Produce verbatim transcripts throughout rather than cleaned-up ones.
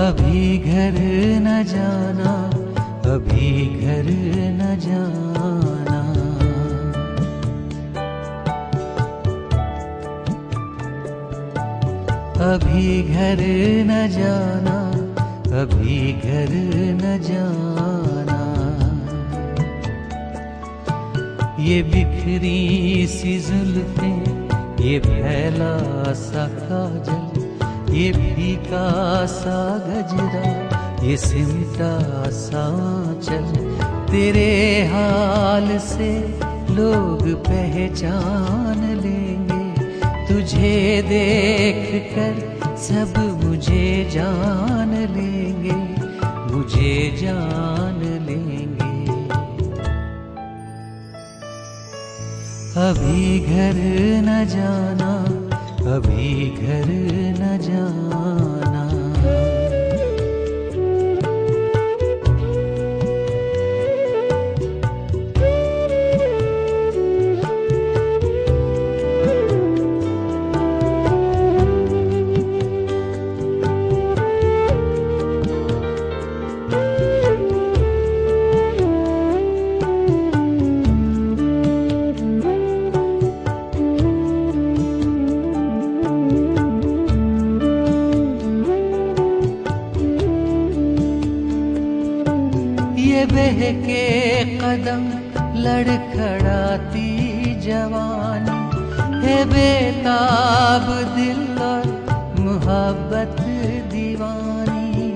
अभी घर न जाना, अभी घर न जाना। अभी घर न जाना, अभी घर न जाना। ये बिखरी सी जुल्फें, ये फैला सा काजल, ये फीका सा गजरा, ये सिमटा सा आंचल, तेरे हाल से लोग पहचान लेंगे। तुझे देख कर सब मुझे जान लेंगे, मुझे जान लेंगे। अभी घर न जाना, अभी घर न जाना। ये बहके कदम लड़खड़ाती जवानी है, बेताब दिल और मोहब्बत दीवानी।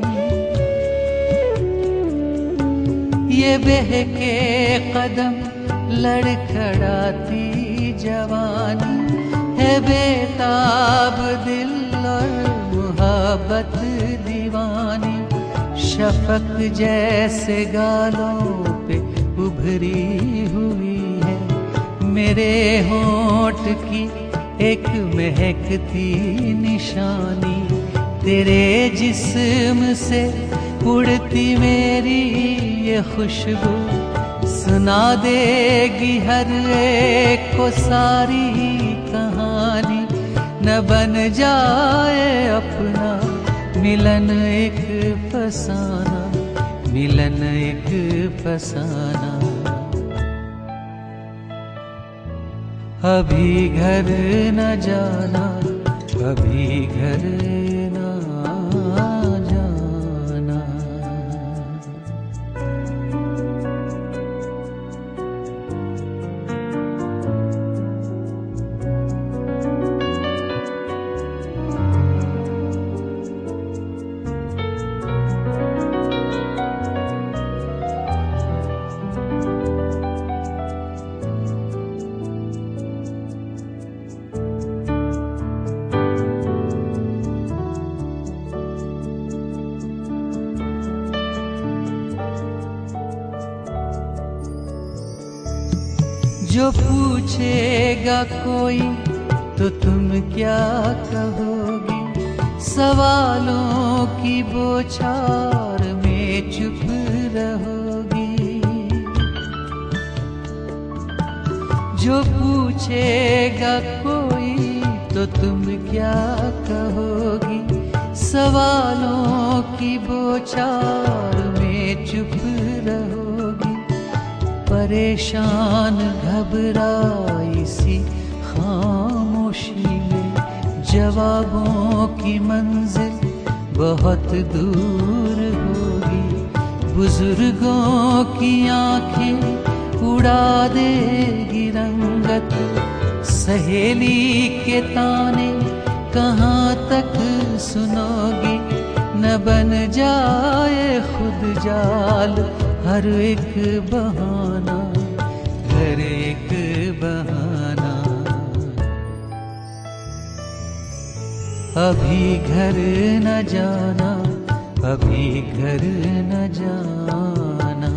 ये बहके कदम लड़खड़ाती जवानी है, बेताब दिल और मोहब्बत दीवानी। शफक जैसे गालों पे उभरी हुई है मेरे होंठ की एक महकती निशानी। तेरे जिस्म से उड़ती मेरी ये खुशबू सुना देगी हर एक को सारी कहानी। न बन जाए अपना मिलन एक फसाना, मिलन एक फसाना। अभी घर न जाना, अभी घर न जाना। जो पूछेगा कोई तो तुम क्या कहोगी, सवालों की बौछार में चुप रहोगी। जो पूछेगा कोई तो तुम क्या कहोगी, सवालों की बौछार में चुप रहोगी। परेशान घबराई सी खामोशी में जवाबों की मंजिल बहुत दूर होगी। बुजुर्गों की आंखें उड़ा देगी रंगत, सहेली के ताने कहाँ तक सुनोगी। न बन जाए खुद जाल हर एक बहाना, हर एक बहाना। अभी घर न जाना, अभी घर न जाना।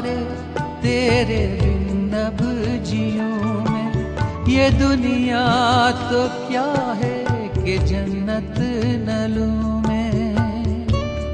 करे तेरे बिन अब जियूं मैं। ये दुनिया तो क्या है कि जन्नत न लूं मैं।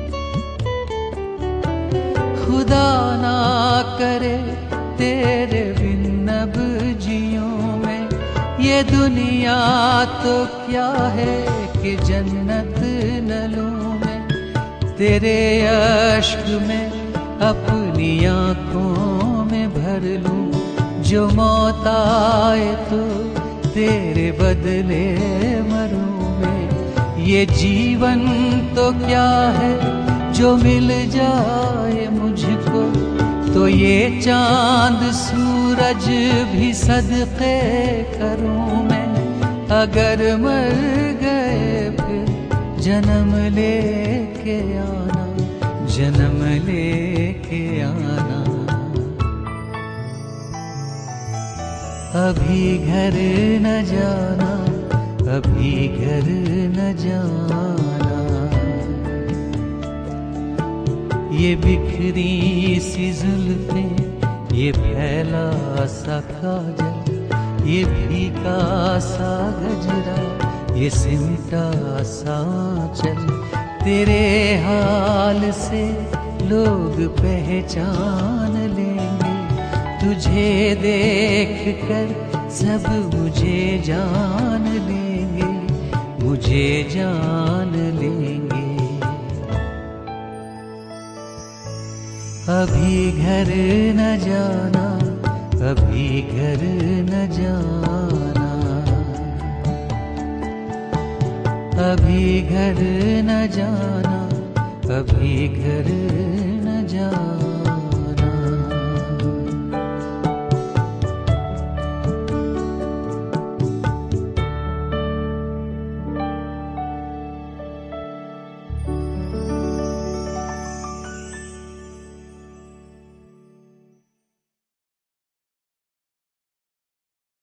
खुदा ना करे तेरे बिन अब जियूं मैं। ये दुनिया तो क्या है कि जन्नत न लूं मैं। तेरे अश्क में अपनी आँखों में भर लूं। जो मौत आए तो तेरे बदले मरूं मैं। ये जीवन तो क्या है जो मिल जाए मुझको। तो ये चांद सूरज भी सदके करूं मैं। अगर मर गए फिर जन्म लेके आना, जन्म लेके आना। अभी घर न जाना, अभी घर न जाना। ये बिखरी सी जुल्फें, ये फैला सा काजल, ये फीका सा गजरा, ये सिमटा सा चल। तेरे हाल से लोग पहचान लेंगे। तुझे देख कर सब मुझे जान लेंगे, मुझे जान लेंगे। अभी घर न जाना, अभी घर न जाना। अभी घर न जाना, अभी घर न जाना।